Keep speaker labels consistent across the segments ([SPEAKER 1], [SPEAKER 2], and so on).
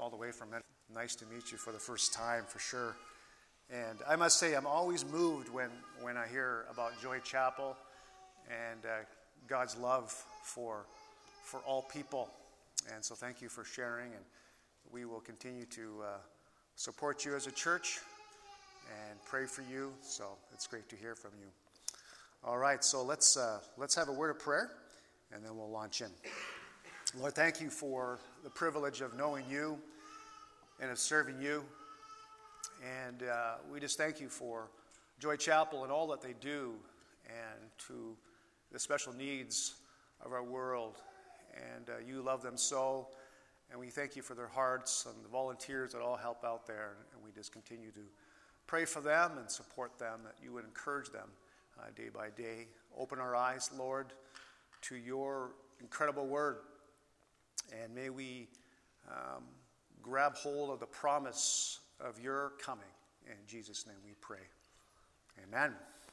[SPEAKER 1] all the way from it. Nice to meet you for the first time, for sure. And I must say, I'm always moved when I hear about Joy Chapel and God's love for all people. And so thank you for sharing, and we will continue to support you as a church and pray for you. So it's great to hear from you. All right, so let's have a word of prayer, and then we'll launch in. Lord, thank you for the privilege of knowing you and of serving you. And we just thank you for Joy Chapel and all that they do, and to the special needs of our world. And you love them so, and we thank you for their hearts and the volunteers that all help out there. And we just continue to pray for them and support them, that you would encourage them day by day. Open our eyes, Lord, to your incredible word, and may we grab hold of the promise of your coming. In Jesus' name we pray. Amen.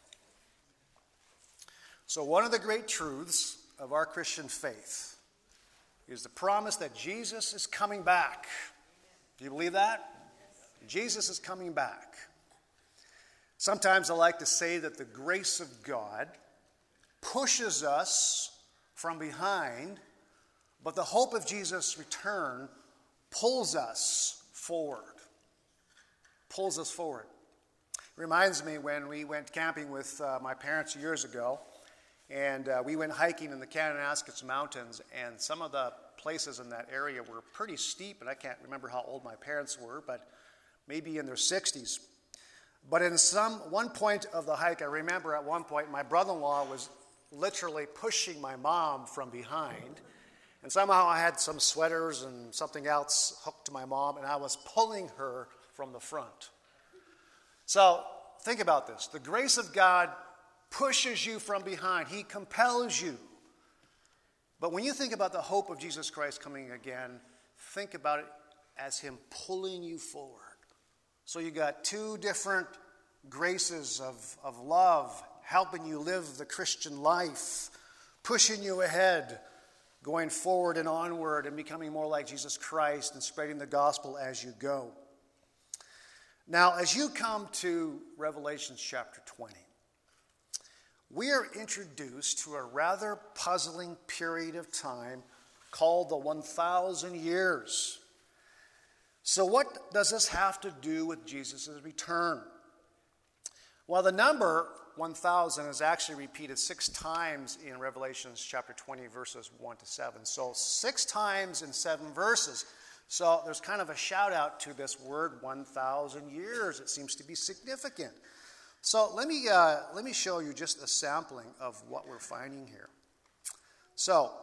[SPEAKER 1] So one of the great truths of our Christian faith is the promise that Jesus is coming back. Do you believe that? Jesus is coming back. Sometimes I like to say that the grace of God pushes us from behind, but the hope of Jesus' return pulls us forward. Pulls us forward. Reminds me when we went camping with my parents years ago, and we went hiking in the Kananaskis Mountains, and some of the places in that area were pretty steep, and I can't remember how old my parents were, but maybe in their 60s. But in one point of the hike, I remember at one point my brother-in-law was literally pushing my mom from behind, and somehow I had some sweaters and something else hooked to my mom, and I was pulling her from the front. So think about this. The grace of God pushes you from behind. He compels you. But when you think about the hope of Jesus Christ coming again, think about it as him pulling you forward. So you got two different graces of love helping you live the Christian life, pushing you ahead, going forward and onward and becoming more like Jesus Christ and spreading the gospel as you go. Now, as you come to Revelation chapter 20, we are introduced to a rather puzzling period of time called the 1,000 years. So what does this have to do with Jesus' return? Well, the number 1,000 is actually repeated 6 times in Revelation chapter 20, verses 1 to 7. So 6 times in 7 verses. So there's kind of a shout out to this word 1,000 years. It seems to be significant. So let me show you just a sampling of what we're finding here. So,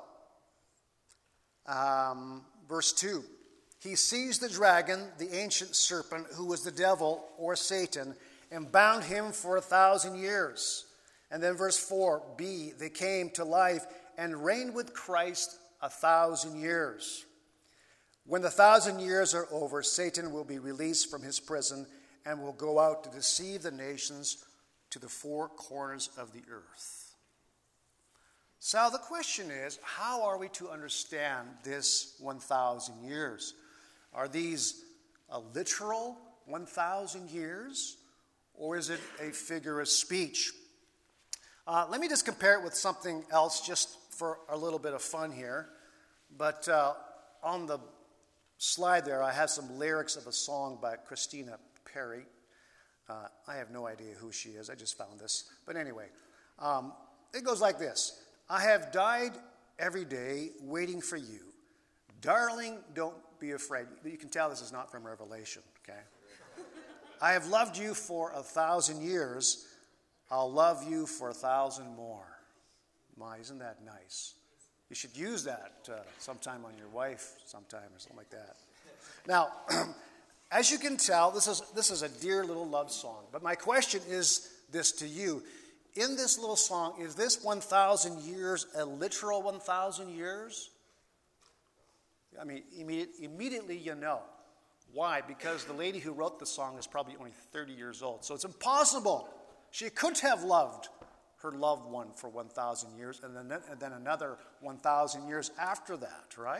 [SPEAKER 1] verse 2. He seized the dragon, the ancient serpent, who was the devil or Satan, and bound him for 1,000 years. And then verse 4b, they came to life and reigned with Christ 1,000 years. When the 1,000 years are over, Satan will be released from his prison and will go out to deceive the nations to the 4 corners of the earth. So the question is, how are we to understand this 1,000 years? Are these a literal 1,000 years, or is it a figure of speech? Let me just compare it with something else just for a little bit of fun here. But on the slide there, I have some lyrics of a song by Christina Perry. I have no idea who she is. I just found this. But anyway, it goes like this. I have died every day waiting for you. Darling, don't be afraid. You can tell this is not from Revelation, okay? I have loved you for 1,000 years. I'll love you for 1,000 more. My, isn't that nice? You should use that sometime on your wife sometime or something like that. Now, as you can tell, this is a dear little love song. But my question is this to you. In this little song, is this 1,000 years a literal 1,000 years? I mean, immediately you know. Why? Because the lady who wrote the song is probably only 30 years old. So it's impossible. She could have loved her loved one for 1,000 years and then another 1,000 years after that, right?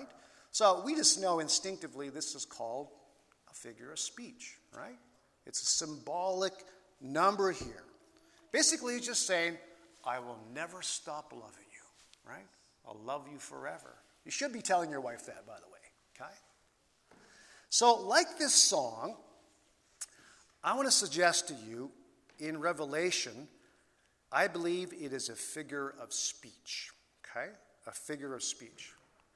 [SPEAKER 1] So we just know instinctively this is called a figure of speech, right? It's a symbolic number here. Basically, it's just saying, I will never stop loving you, right? I'll love you forever. You should be telling your wife that, by the way, okay? So, like this song, I want to suggest to you, in Revelation, I believe it is a figure of speech, okay? A figure of speech.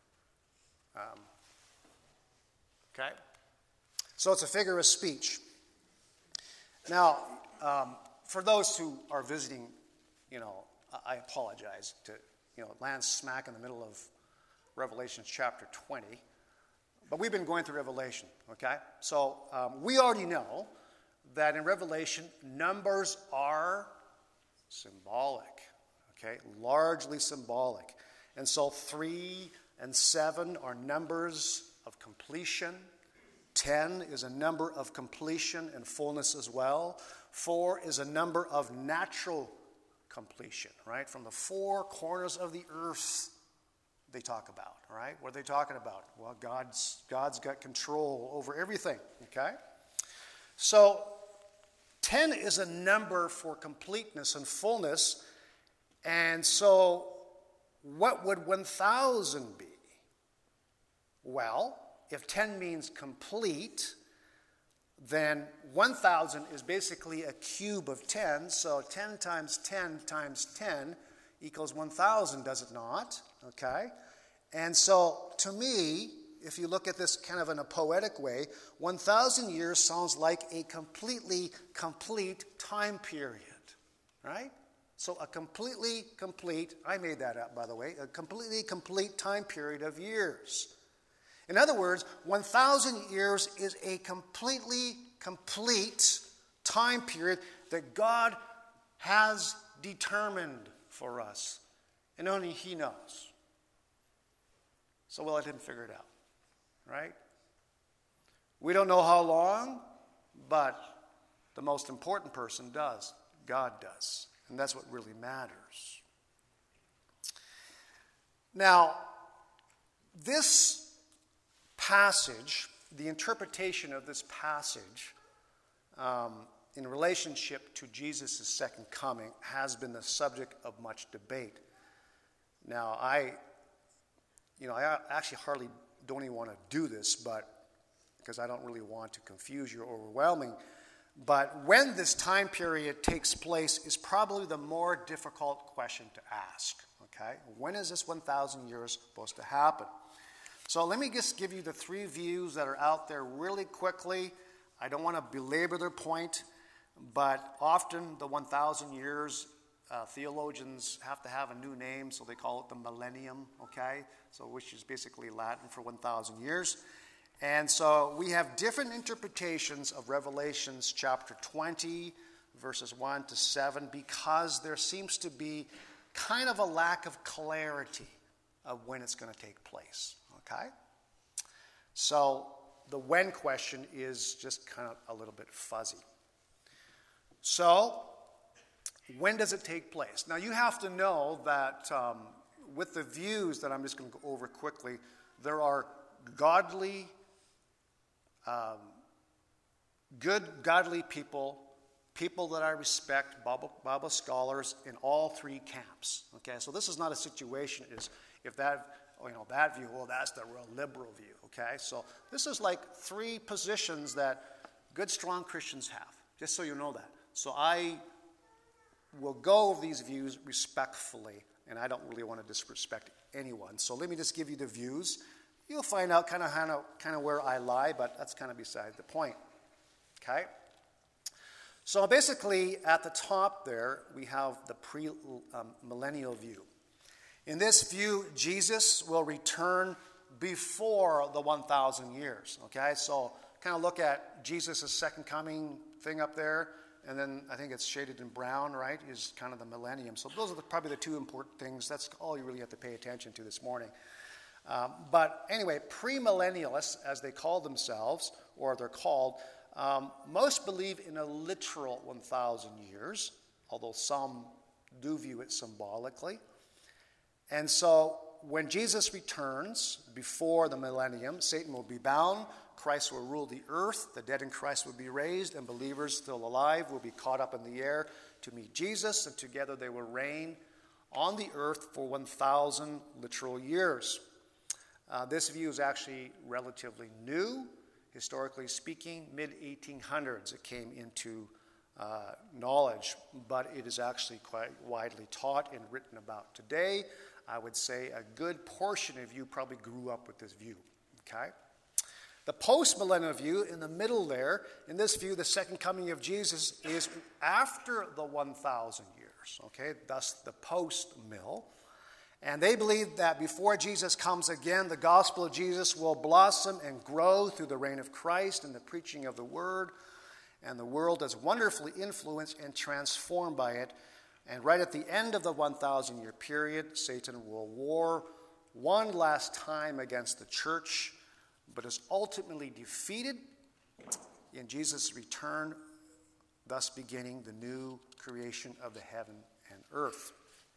[SPEAKER 1] Okay? So it's a figure of speech. Now, for those who are visiting, I apologize to, land smack in the middle of Revelation chapter 20. But we've been going through Revelation, okay? So we already know that in Revelation, numbers are symbolic, okay? Largely symbolic. And so 3 and 7 are numbers of completion. 10 is a number of completion and fullness as well. 4 is a number of natural completion, right? From the four corners of the earth they talk about, right? What are they talking about? Well, God's got control over everything, okay? So 10 is a number for completeness and fullness. And so what would 1,000 be? Well, if 10 means complete, then 1,000 is basically a cube of 10. So 10 times 10 times 10 equals 1,000, does it not? Okay? And so to me, if you look at this kind of in a poetic way, 1,000 years sounds like a completely complete time period, right? So a completely complete, I made that up by the way, a completely complete time period of years. In other words, 1,000 years is a completely complete time period that God has determined for us. And only He knows. So we'll let Him figure it out, right? We don't know how long, but the most important person does. God does. And that's what really matters. Now, this passage, the interpretation of this passage in relationship to Jesus' second coming has been the subject of much debate. Now, I actually hardly don't even want to do this, but because I don't really want to confuse you or overwhelming. But when this time period takes place is probably the more difficult question to ask. Okay, when is this 1,000 years supposed to happen? So let me just give you the three views that are out there really quickly. I don't want to belabor their point, but often the 1,000 years, theologians have to have a new name, so they call it the millennium, okay? So which is basically Latin for 1,000 years. And so we have different interpretations of Revelations chapter 20, verses 1 to 7, because there seems to be kind of a lack of clarity of when it's going to take place. Okay? So the when question is just kind of a little bit fuzzy. So when does it take place? Now you have to know that with the views that I'm just going to go over quickly, there are godly, good godly people that I respect, Bible scholars in all three camps. Okay, so this is not a situation if that view, well, that's the real liberal view, okay? So this is like three positions that good, strong Christians have, just so you know that. So I will go over these views respectfully, and I don't really want to disrespect anyone. So let me just give you the views. You'll find out kind of where I lie, but that's kind of beside the point, okay? So basically, at the top there, we have the pre-millennial view. In this view, Jesus will return before the 1,000 years, okay? So kind of look at Jesus' second coming thing up there, and then I think it's shaded in brown, right, is kind of the millennium. So those are probably the two important things. That's all you really have to pay attention to this morning. But anyway, premillennialists, as they call themselves, or they're called, most believe in a literal 1,000 years, although some do view it symbolically. And so when Jesus returns before the millennium, Satan will be bound, Christ will rule the earth, the dead in Christ will be raised, and believers still alive will be caught up in the air to meet Jesus, and together they will reign on the earth for 1,000 literal years. This view is actually relatively new, historically speaking. Mid-1800s it came into knowledge, but it is actually quite widely taught and written about today. I would say a good portion of you probably grew up with this view, okay? The post-millennial view, in the middle there, in this view, the second coming of Jesus is after the 1,000 years, okay? Thus the post-mill. And they believe that before Jesus comes again, the gospel of Jesus will blossom and grow through the reign of Christ and the preaching of the word, and the world is wonderfully influenced and transformed by it. And right at the end of the 1,000-year period, Satan will war one last time against the church, but is ultimately defeated in Jesus' return, thus beginning the new creation of the heaven and earth.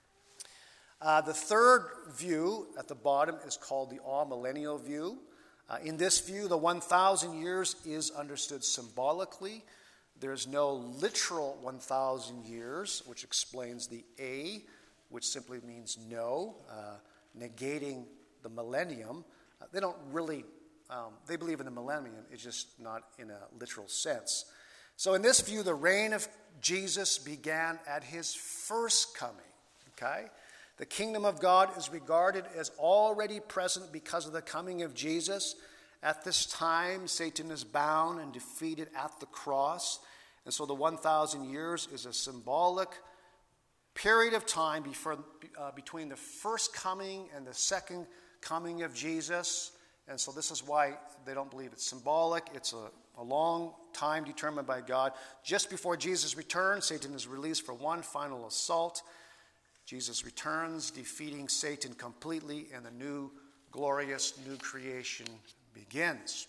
[SPEAKER 1] The third view at the bottom is called the all-millennial view. In this view, the 1,000 years is understood symbolically. There's no literal 1,000 years, which explains the A, which simply means no, negating the millennium. They don't really, they believe in the millennium, it's just not in a literal sense. So in this view, the reign of Jesus began at his first coming, okay? The kingdom of God is regarded as already present because of the coming of Jesus. At this time, Satan is bound and defeated at the cross. And so the 1,000 years is a symbolic period of time between the first coming and the second coming of Jesus. And so this is why they don't believe it's symbolic. It's a long time determined by God. Just before Jesus returns, Satan is released for one final assault. Jesus returns, defeating Satan completely, and the new, glorious new creation begins.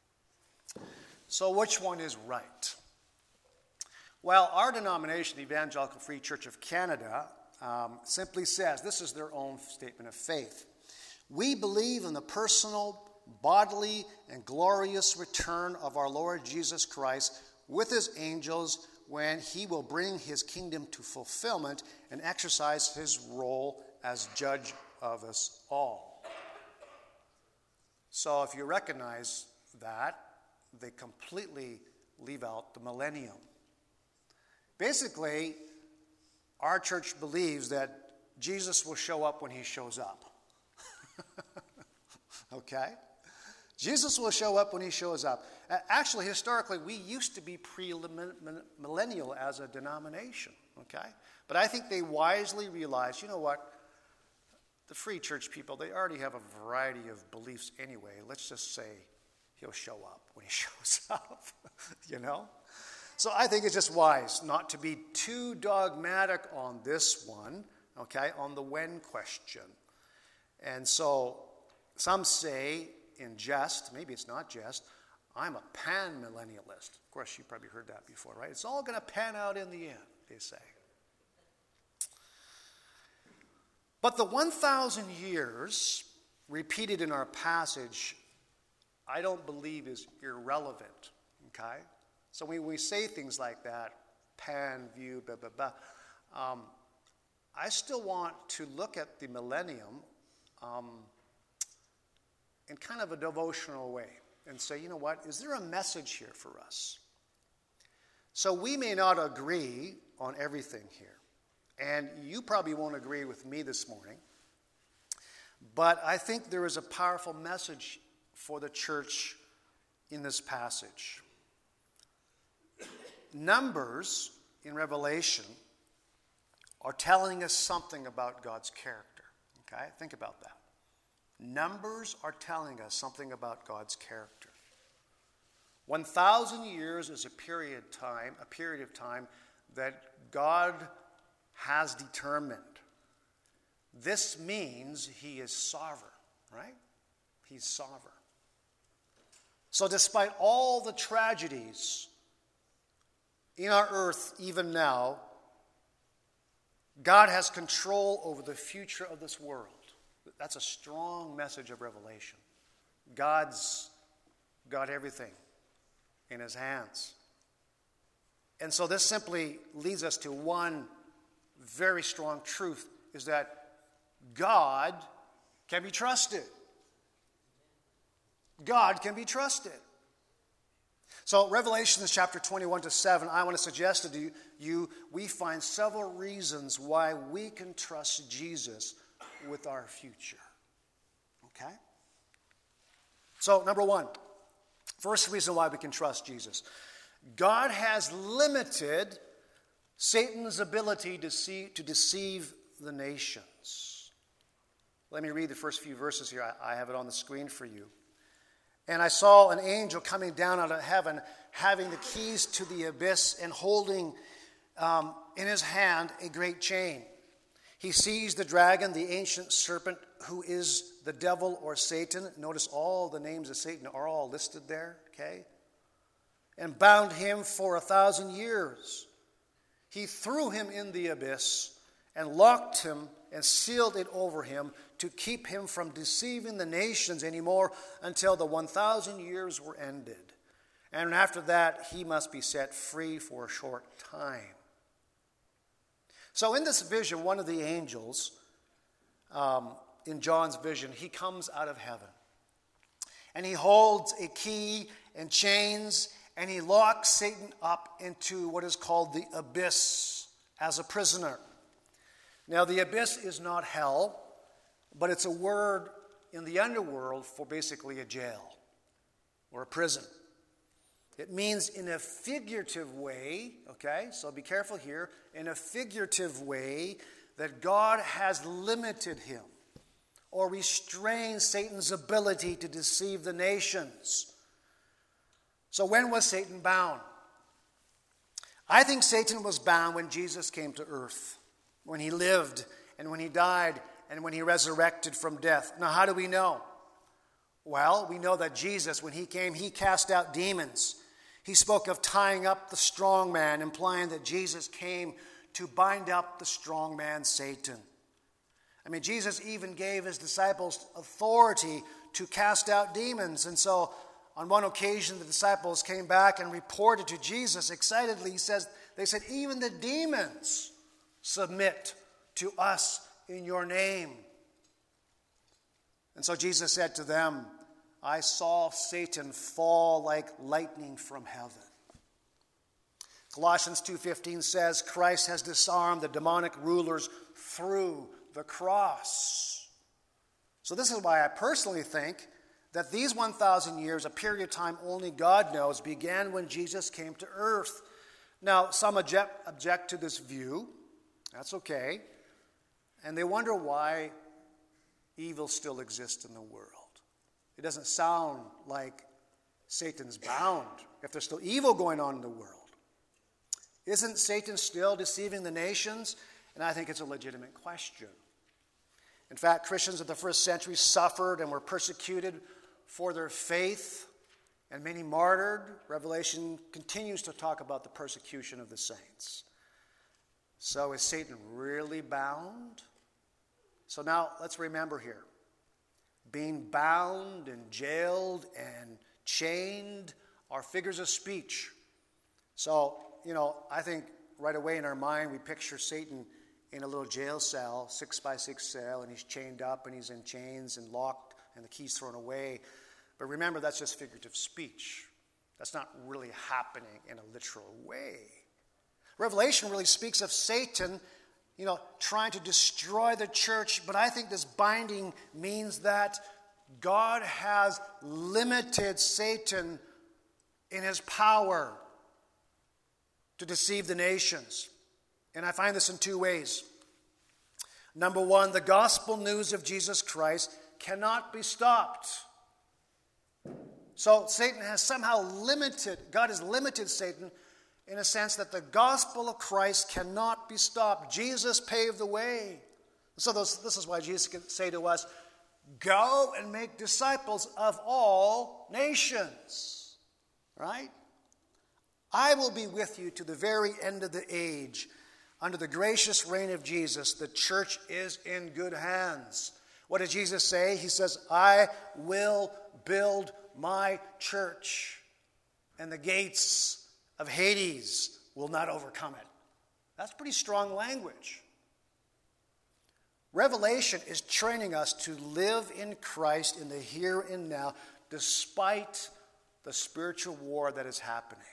[SPEAKER 1] So which one is right? Well, our denomination, the Evangelical Free Church of Canada, simply says, this is their own statement of faith. We believe in the personal, bodily, and glorious return of our Lord Jesus Christ with his angels when he will bring his kingdom to fulfillment and exercise his role as judge of us all. So if you recognize that, they completely leave out the millennium. Basically, our church believes that Jesus will show up when he shows up. Okay? Jesus will show up when he shows up. Actually, historically, we used to be pre-millennial as a denomination, okay? But I think they wisely realized, you know what? The free church people, they already have a variety of beliefs anyway. Let's just say he'll show up when he shows up, you know? So I think it's just wise not to be too dogmatic on this one, okay, on the when question. And so some say, in jest, maybe it's not jest, I'm a pan-millennialist. Of course, you probably heard that before, right? It's all going to pan out in the end, they say. But the 1,000 years repeated in our passage, I don't believe is irrelevant, okay? So when we say things like that, pan, view, blah, blah, blah, I still want to look at the millennium in kind of a devotional way and say, you know what, is there a message here for us? So we may not agree on everything here, and you probably won't agree with me this morning, but I think there is a powerful message for the church in this passage. Numbers in Revelation are telling us something about God's character, okay? Think about that. Numbers are telling us something about God's character. 1,000 years is a period of time that God has determined. This means he is sovereign, right? He's sovereign. So despite all the tragedies in our earth even now, God has control over the future of this world. That's a strong message of revelation. God's got everything in his hands. And so this simply leads us to one very strong truth, is that God can be trusted. God can be trusted. So Revelation chapter 21-7, I want to suggest to you, we find several reasons why we can trust Jesus with our future. Okay? So number one, first reason why we can trust Jesus. God has limited Satan's ability to deceive the nations. Let me read the first few verses here. I have it on the screen for you. And I saw an angel coming down out of heaven, having the keys to the abyss and holding in his hand a great chain. He seized the dragon, the ancient serpent, who is the devil or Satan. Notice all the names of Satan are all listed there, okay? And bound him for 1,000 years. He threw him in the abyss and locked him and sealed it over him to keep him from deceiving the nations anymore until the 1,000 years were ended. And after that, he must be set free for a short time. So in this vision, one of the angels, in John's vision, he comes out of heaven. And he holds a key and chains, and he locks Satan up into what is called the abyss as a prisoner. Now, the abyss is not hell, but it's a word in the underworld for basically a jail or a prison. It means in a figurative way, okay, so be careful here, in a figurative way that God has limited him or restrained Satan's ability to deceive the nations. So when was Satan bound? I think Satan was bound when Jesus came to earth, when he lived and when he died and when he resurrected from death. Now, how do we know? Well, we know that Jesus, when he came, he cast out demons. He spoke of tying up the strong man, implying that Jesus came to bind up the strong man, Satan. I mean, Jesus even gave his disciples authority to cast out demons. And so, on one occasion, the disciples came back and reported to Jesus excitedly. They said, even the demons submit to us in your name. And so Jesus said to them, I saw Satan fall like lightning from heaven. Colossians 2:15 says, Christ has disarmed the demonic rulers through the cross. So this is why I personally think that these 1,000 years, a period of time only God knows, began when Jesus came to earth. Now, some object to this view. That's okay. And they wonder why evil still exists in the world. It doesn't sound like Satan's bound if there's still evil going on in the world. Isn't Satan still deceiving the nations? And I think it's a legitimate question. In fact, Christians of the first century suffered and were persecuted for their faith, and many martyred. Revelation continues to talk about the persecution of the saints. So is Satan really bound? So now let's remember here. Being bound and jailed and chained are figures of speech. So, I think right away in our mind we picture Satan in a little jail cell, 6x6 cell, and he's chained up and he's in chains and locked and the keys thrown away. But remember, that's just figurative speech. That's not really happening in a literal way. Revelation really speaks of Satan, trying to destroy the church, but I think this binding means that God has limited Satan in his power to deceive the nations. And I find this in two ways. Number one, the gospel news of Jesus Christ cannot be stopped. So Satan has somehow God has limited Satan in a sense that the gospel of Christ cannot be stopped. Jesus paved the way. So this is why Jesus can say to us, go and make disciples of all nations. Right? I will be with you to the very end of the age. Under the gracious reign of Jesus, the church is in good hands. What did Jesus say? He says, I will build my church, and the gates of Hades will not overcome it. That's pretty strong language. Revelation is training us to live in Christ in the here and now, despite the spiritual war that is happening.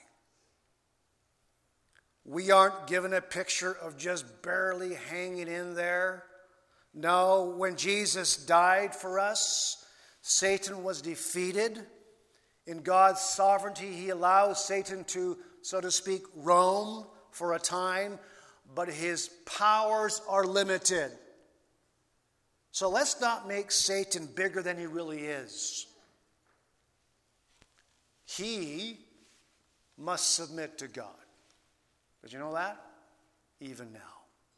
[SPEAKER 1] We aren't given a picture of just barely hanging in there. No, when Jesus died for us, Satan was defeated. In God's sovereignty, he allows Satan to, so to speak, roam for a time, but his powers are limited. So let's not make Satan bigger than he really is. He must submit to God. Did you know that? Even now.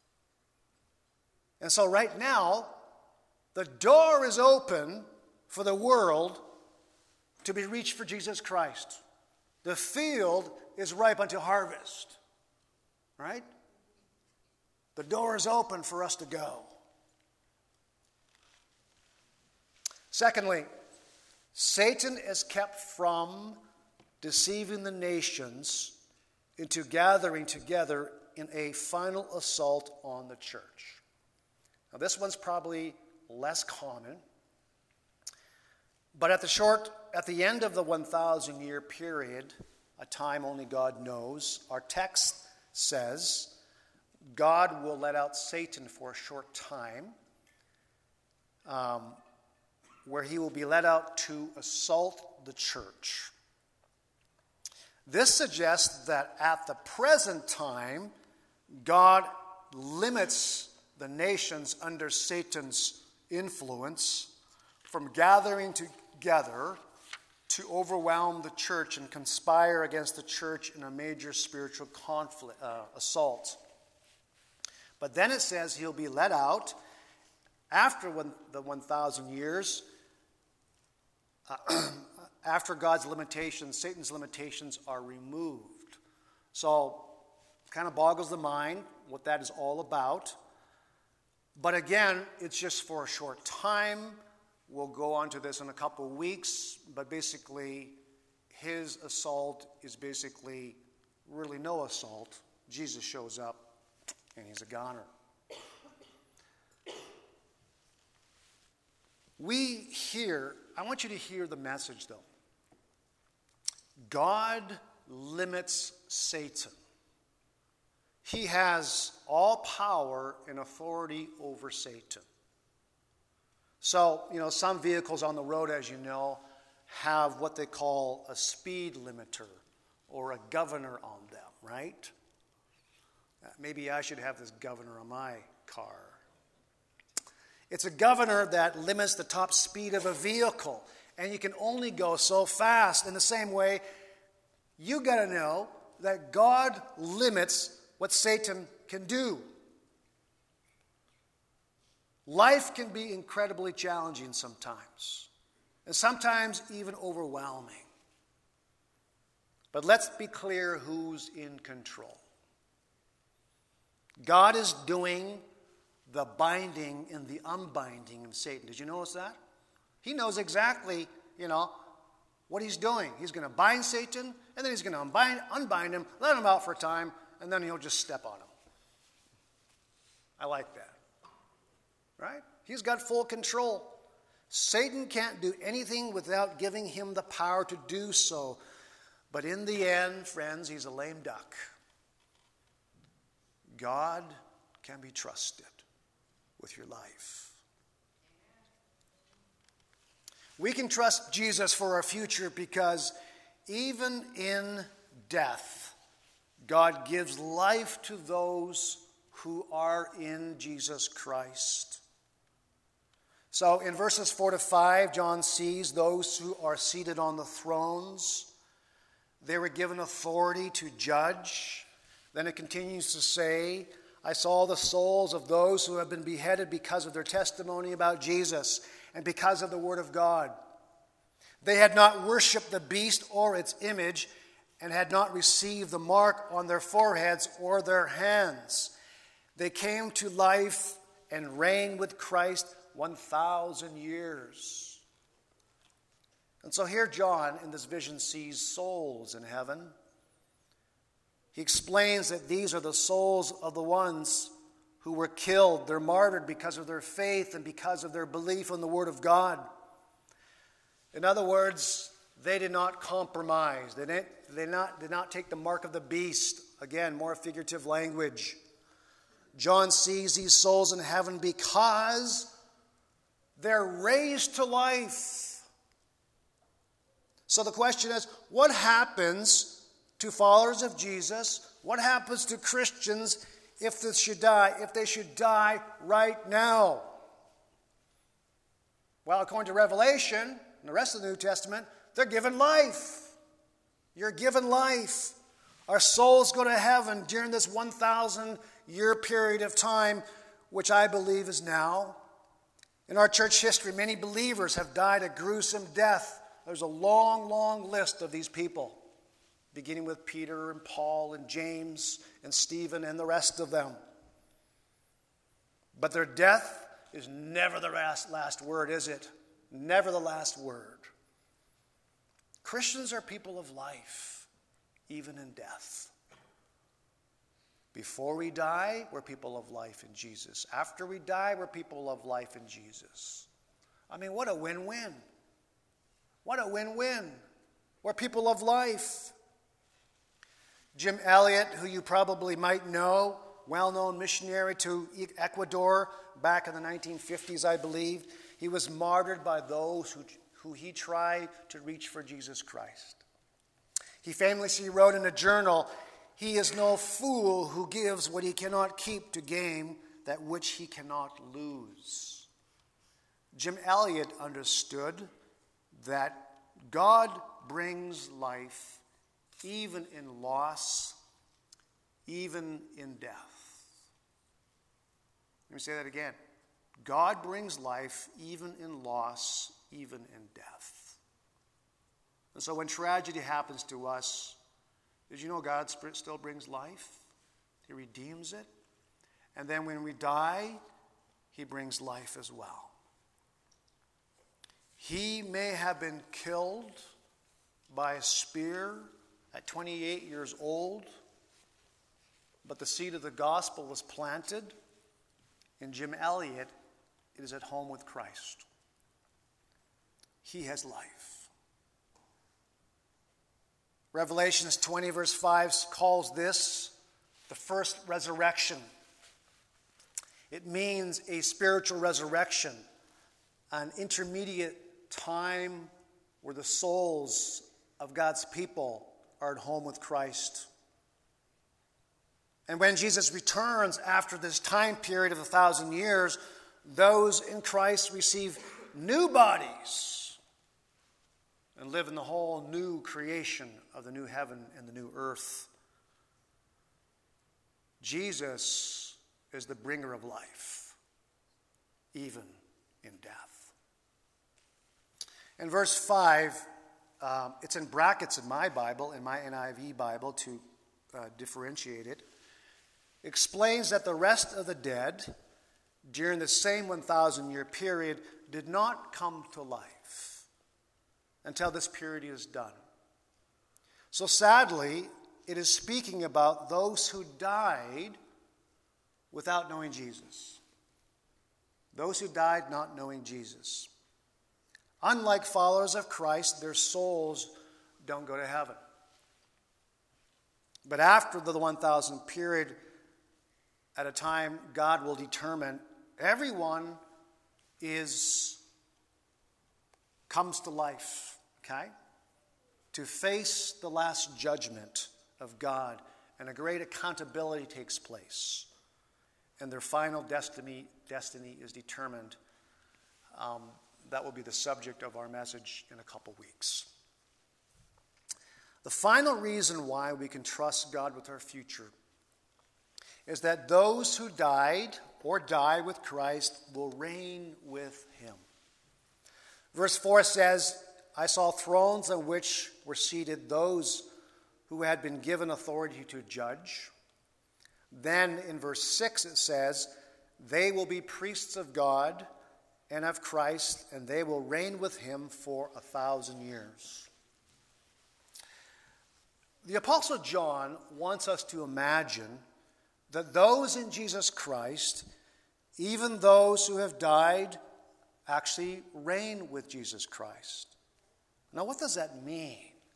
[SPEAKER 1] And so right now, the door is open for the world to be reached for Jesus Christ. The field is ripe unto harvest. Right? The door is open for us to go. Secondly, Satan is kept from deceiving the nations into gathering together in a final assault on the church. Now, this one's probably less common, but at the end of the 1,000-year period, a time only God knows, our text says God will let out Satan for a short time, where he will be let out to assault the church. This suggests that at the present time, God limits the nations under Satan's influence from gathering together to overwhelm the church and conspire against the church in a major spiritual conflict, assault. But then it says he'll be let out after the 1,000 years. After God's limitations, Satan's limitations are removed. So, kind of boggles the mind what that is all about. But again, it's just for a short time. We'll go on to this in a couple of weeks. But basically, his assault is basically really no assault. Jesus shows up, and he's a goner. I want you to hear the message, though. God limits Satan. He has all power and authority over Satan. So, some vehicles on the road, as you know, have what they call a speed limiter or a governor on them, right? Maybe I should have this governor on my car. It's a governor that limits the top speed of a vehicle, and you can only go so fast. In the same way, you got to know that God limits what Satan can do. Life can be incredibly challenging sometimes, and sometimes even overwhelming. But let's be clear who's in control. God is doing the binding and the unbinding of Satan. Did you notice that? He knows exactly, what he's doing. He's going to bind Satan, and then he's going to unbind him, let him out for a time, and then he'll just step on him. I like that. Right? He's got full control. Satan can't do anything without giving him the power to do so. But in the end, friends, he's a lame duck. God can be trusted with your life. We can trust Jesus for our future because even in death, God gives life to those who are in Jesus Christ. So in verses 4 to 5, John sees those who are seated on the thrones. They were given authority to judge. Then it continues to say, I saw the souls of those who have been beheaded because of their testimony about Jesus and because of the word of God. They had not worshipped the beast or its image and had not received the mark on their foreheads or their hands. They came to life and reigned with Christ 1,000 years. And so here John in this vision sees souls in heaven. He explains that these are the souls of the ones who were killed. They're martyred because of their faith and because of their belief in the Word of God. In other words, they did not compromise. They did not take the mark of the beast. Again, more figurative language. John sees these souls in heaven because they're raised to life. So the question is, what happens to followers of Jesus? What happens to Christians if they should die right now? Well, according to Revelation and the rest of the New Testament, they're given life. You're given life. Our souls go to heaven during this 1,000-year period of time, which I believe is now. In our church history, many believers have died a gruesome death. There's a long, long list of these people, beginning with Peter and Paul and James and Stephen and the rest of them. But their death is never the last word, is it? Never the last word. Christians are people of life, even in death. Before we die, we're people of life in Jesus. After we die, we're people of life in Jesus. I mean, what a win-win. What a win-win. We're people of life. Jim Elliot, who you probably might know, well-known missionary to Ecuador back in the 1950s, I believe. He was martyred by those who he tried to reach for Jesus Christ. He famously wrote in a journal, "He is no fool who gives what he cannot keep to gain that which he cannot lose." Jim Elliot understood that God brings life even in loss, even in death. Let me say that again. God brings life even in loss, even in death. And so when tragedy happens to us, did you know God still brings life? He redeems it. And then when we die, he brings life as well. He may have been killed by a spear at 28 years old, but the seed of the gospel was planted. In Jim Elliot, it is at home with Christ. He has life. Revelations 20 verse 5 calls this the first resurrection. It means a spiritual resurrection, an intermediate time where the souls of God's people are at home with Christ. And when Jesus returns after this time period of 1,000 years, those in Christ receive new bodies and live in the whole new creation of the new heaven and the new earth. Jesus is the bringer of life, even in death. In verse 5, it's in brackets in my Bible, in my NIV Bible, to differentiate it, explains that the rest of the dead during the same 1,000-year period did not come to life until this period is done. So sadly, it is speaking about those who died without knowing Jesus. Those who died not knowing Jesus. Unlike followers of Christ, their souls don't go to heaven. But after the 1,000 period, at a time God will determine, everyone comes to life, okay? To face the last judgment of God, and a great accountability takes place. And their final destiny is determined. That will be the subject of our message in a couple weeks. The final reason why we can trust God with our future is that those who died or die with Christ will reign with him. Verse 4 says, "I saw thrones on which were seated those who had been given authority to judge." Then in verse 6 it says, "They will be priests of God, and of Christ, and they will reign with him for 1,000 years. The Apostle John wants us to imagine that those in Jesus Christ, even those who have died, actually reign with Jesus Christ. Now, what does that mean?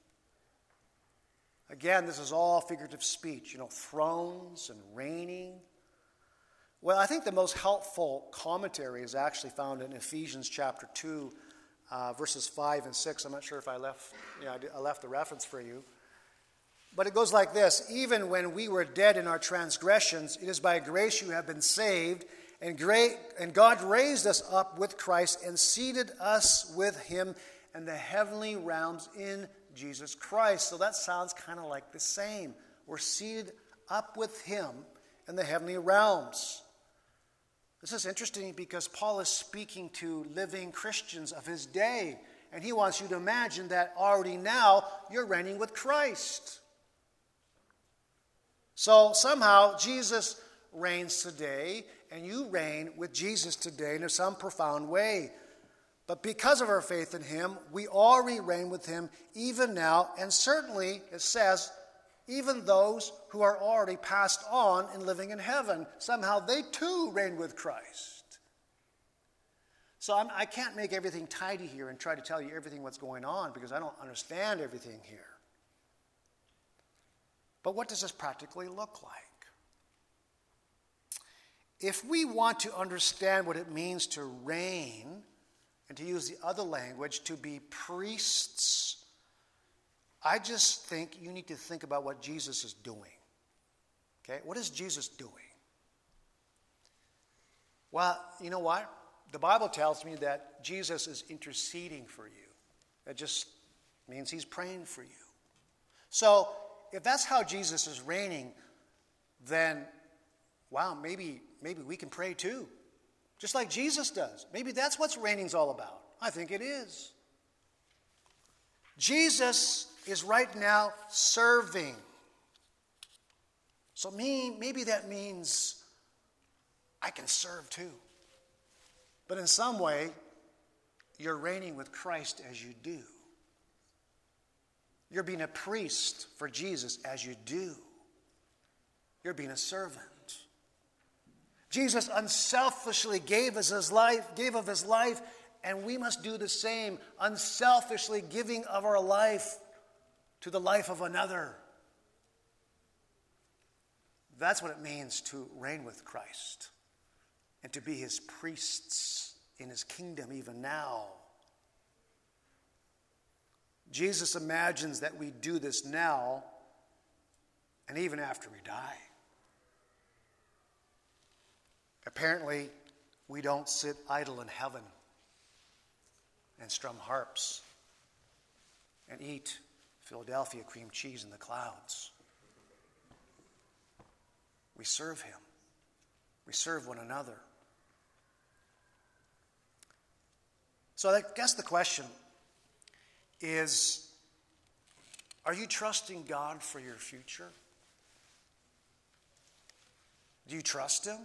[SPEAKER 1] Again, this is all figurative speech, thrones and reigning. Well, I think the most helpful commentary is actually found in Ephesians chapter 2, verses 5 and 6. I'm not sure if I left the reference for you. But it goes like this: even when we were dead in our transgressions, it is by grace you have been saved, and God raised us up with Christ and seated us with him in the heavenly realms in Jesus Christ. So that sounds kind of like the same. We're seated up with him in the heavenly realms. This is interesting because Paul is speaking to living Christians of his day, and he wants you to imagine that already now you're reigning with Christ. So somehow Jesus reigns today, and you reign with Jesus today in some profound way. But because of our faith in him, we already reign with him even now, and certainly, it says, even those who are already passed on and living in heaven, somehow they too reign with Christ. So I can't make everything tidy here and try to tell you everything what's going on because I don't understand everything here. But what does this practically look like? If we want to understand what it means to reign, and to use the other language, to be priests, I just think you need to think about what Jesus is doing. Okay, what is Jesus doing? Well, you know what? The Bible tells me that Jesus is interceding for you. That just means he's praying for you. So, if that's how Jesus is reigning, then, wow, maybe we can pray too. Just like Jesus does. Maybe that's what reigning's all about. I think it is. Jesus is right now serving. So maybe that means I can serve too. But in some way, you're reigning with Christ as you do. You're being a priest for Jesus as you do. You're being a servant. Jesus unselfishly gave of his life, and we must do the same, unselfishly giving of our life to the life of another. That's what it means to reign with Christ and to be his priests in his kingdom even now. Jesus imagines that we do this now and even after we die. Apparently, we don't sit idle in heaven and strum harps and eat Philadelphia cream cheese in the clouds. We serve him. We serve one another. So I guess the question is, are you trusting God for your future? Do you trust him?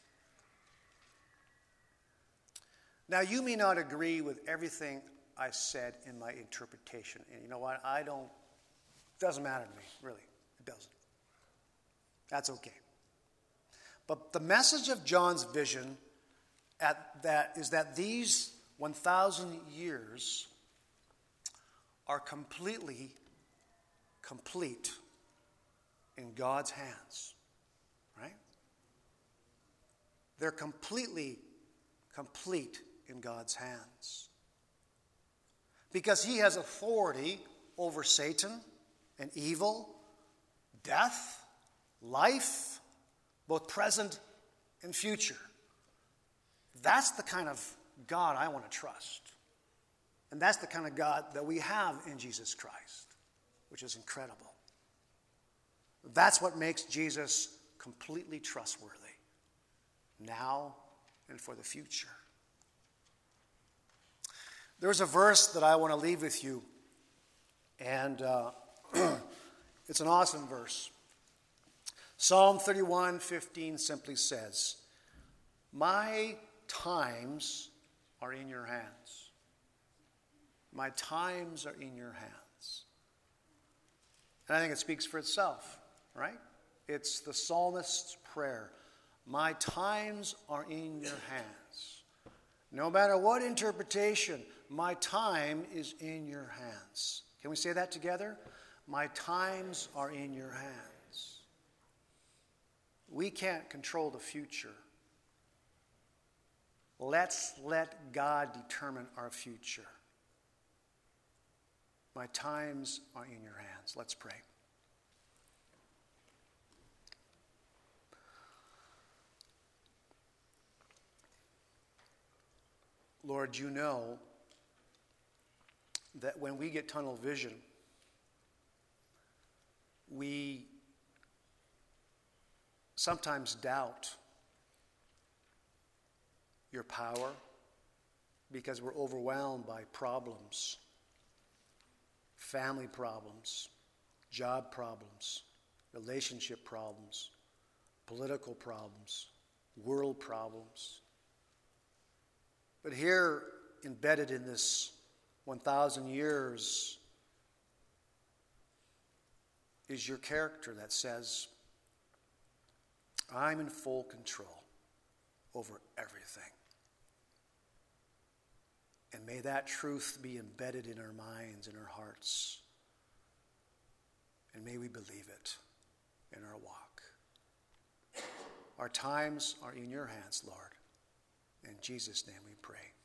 [SPEAKER 1] Now, you may not agree with everything I said in my interpretation. And you know what? It doesn't matter to me, really. It doesn't. That's okay. But the message of John's vision is that these 1,000 years are completely complete in God's hands. Right? They're completely complete in God's hands. Because he has authority over Satan and evil, death, life, both present and future. That's the kind of God I want to trust. And that's the kind of God that we have in Jesus Christ, which is incredible. That's what makes Jesus completely trustworthy, now and for the future. There's a verse that I want to leave with you, and it's an awesome verse. Psalm 31:15 simply says, "My times are in your hands. My times are in your hands. And I think it speaks for itself, right? It's the psalmist's prayer. My times are in your hands. No matter what interpretation, my time is in your hands. Can we say that together? My times are in your hands. We can't control the future. Let's let God determine our future. My times are in your hands. Let's pray. Lord, you know that when we get tunnel vision, we sometimes doubt your power because we're overwhelmed by problems, family problems, job problems, relationship problems, political problems, world problems. But here, embedded in this 1,000 years, is your character that says, I'm in full control over everything. And may that truth be embedded in our minds and our hearts. And may we believe it in our walk. Our times are in your hands, Lord. In Jesus' name we pray.